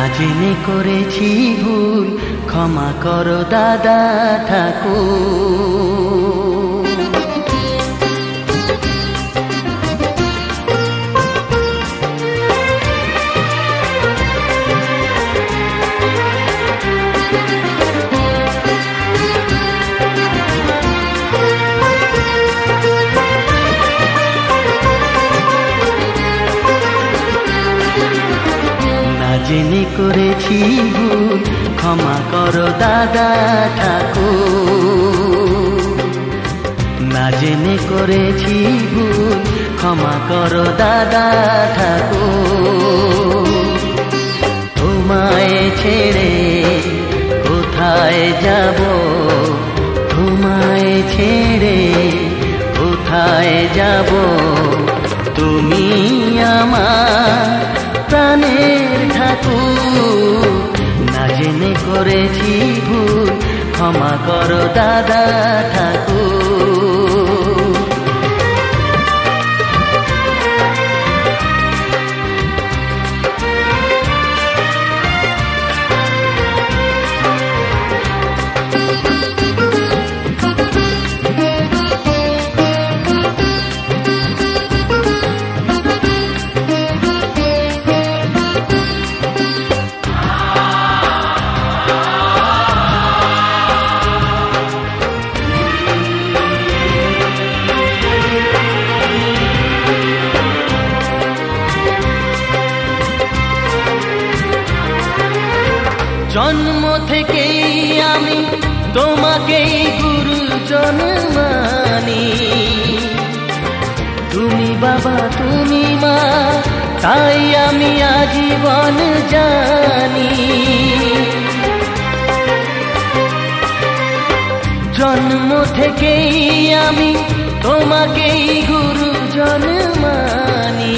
জেনে করেছি ভুল, ক্ষমা করো দাদা ঠাকুর। জেনে করেছি ভুল, ক্ষমা করো দাদা ঠাকুর। না জেনে করেছি ভুল, ক্ষমা করো দাদা ঠাকুর। তোমায় ছেড়ে কোথায় যাব, তোমায় ছেড়ে কোথায় যাব, তুমি আমার প্রাণের ঠাকুর। না জেনে করেছি ভুল, ক্ষমা করো দাদা ঠাকুর। জন্ম থেকেই আমি তোমাকেই গুরুজন মানি, তুমি বাবা তুমি মা, তাই আমি আজীবন জানি। জন্ম থেকেই আমি তোমাকেই গুরুজন মানি,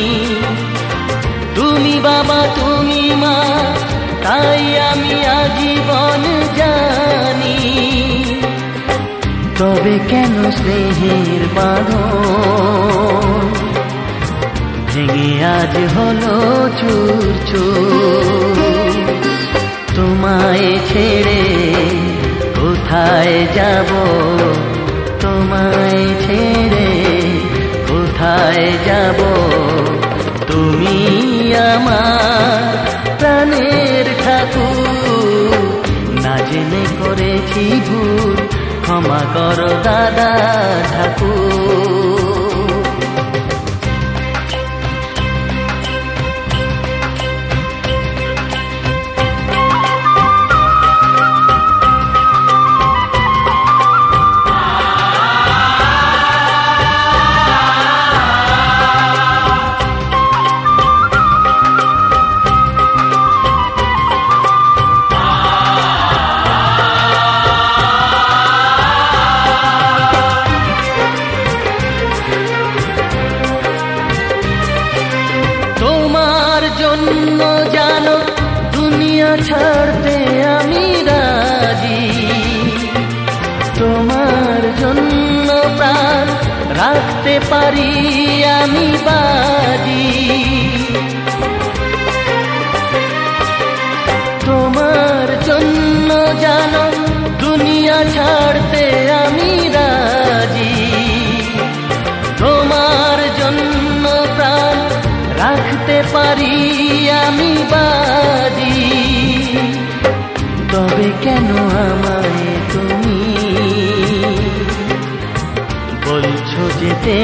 তুমি বাবা তুমি মা, তাই আমি আজীবন জানি। তবে কেন স্নেহের বাঁধন ভেঙে আজ হলো চুর চুর। তোমায় ছেড়ে কোথায় যাব, তোমায় ছেড়ে কোথায় যাব, তুমি আমার প্রাণের ঠাকুর। না জেনে করেছি ভুল, ক্ষমা করো দাদা ঠাকুর। জানো দুনিয়া ছাড়তে আমি রাজি, তোমার জন্য প্রাণ রাখতে পারি আমি বাজি। তোমার জন্য জানো দুনিয়া ছাড়তে আমি রাজি, তোমার জন্য প্রাণ রাখতে পারি আমি বাজি। তবে কেন আমায় তুমি বলছো যেতে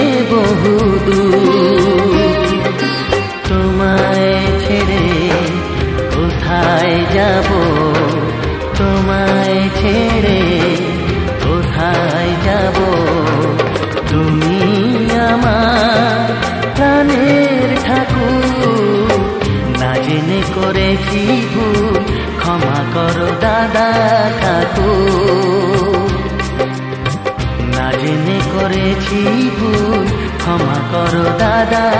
বহুদূর? তোমায় ছেড়ে কোথায় যাব, তোমায় ছেড়ে কোথায় যাব, তুমি আমার প্রাণের ঠাকুর। না জেনে করেছি ভুল, ক্ষমা করো দাদা ঠাকুর। না জেনে করেছি ভুল, ক্ষমা করো দাদা